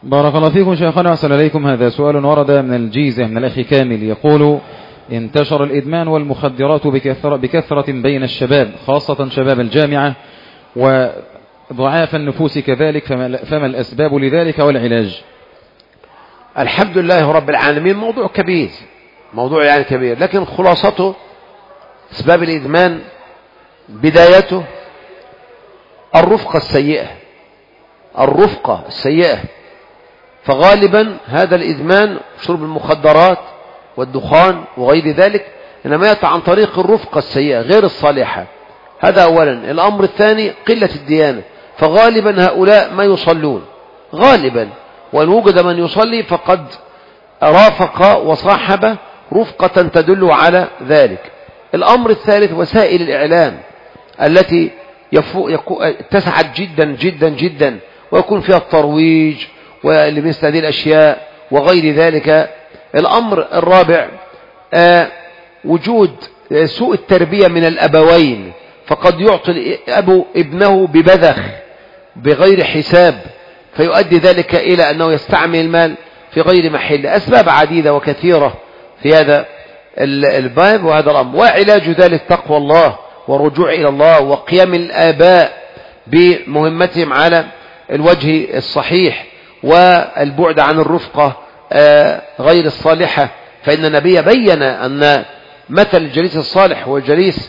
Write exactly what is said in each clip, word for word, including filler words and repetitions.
بارك الله فيكم شيخنا وأحسن إليكم. هذا سؤال ورد من الجيزة من الأخ كامل يقول: انتشر الإدمان والمخدرات بكثرة, بكثرة بين الشباب، خاصة شباب الجامعة، وضعاف النفوس كذلك، فما, فما الأسباب لذلك والعلاج؟ الحمد لله رب العالمين. موضوع كبير، موضوع يعني كبير، لكن خلاصته أسباب الإدمان بدايته الرفقة السيئة، الرفقة السيئة. فغالبا هذا الإدمان شرب المخدرات والدخان وغير ذلك إنما يأتي عن طريق الرفقة السيئة غير الصالحة. هذا أولا. الأمر الثاني قلة الديانة، فغالبا هؤلاء ما يصلون غالبا، وإن وجد من يصلي فقد رافق وصاحب رفقة تدل على ذلك. الأمر الثالث وسائل الإعلام التي اتسعت جدا جدا جدا ويكون فيها الترويج ولمثل هذه الأشياء وغير ذلك. الأمر الرابع آه وجود سوء التربية من الأبوين، فقد يعطي أبو ابنه ببذخ بغير حساب فيؤدي ذلك إلى أنه يستعمل المال في غير محل. أسباب عديدة وكثيرة في هذا الباب وهذا الأمر. وعلاج ذلك تقوى الله والرجوع إلى الله وقيام الآباء بمهمتهم على الوجه الصحيح والبعد عن الرفقة غير الصالحة. فإن النبي بين أن مثل الجليس الصالح والجليس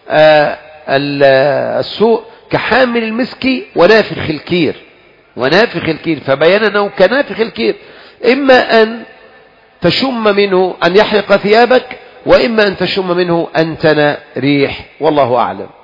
السوء كحامل المسك ونافخ الكير، ونافخ الكير، فبين أنه كنافخ الكير، إما أن تشم منه أن يحرق ثيابك، وإما أن تشم منه أن تنى ريح، والله أعلم.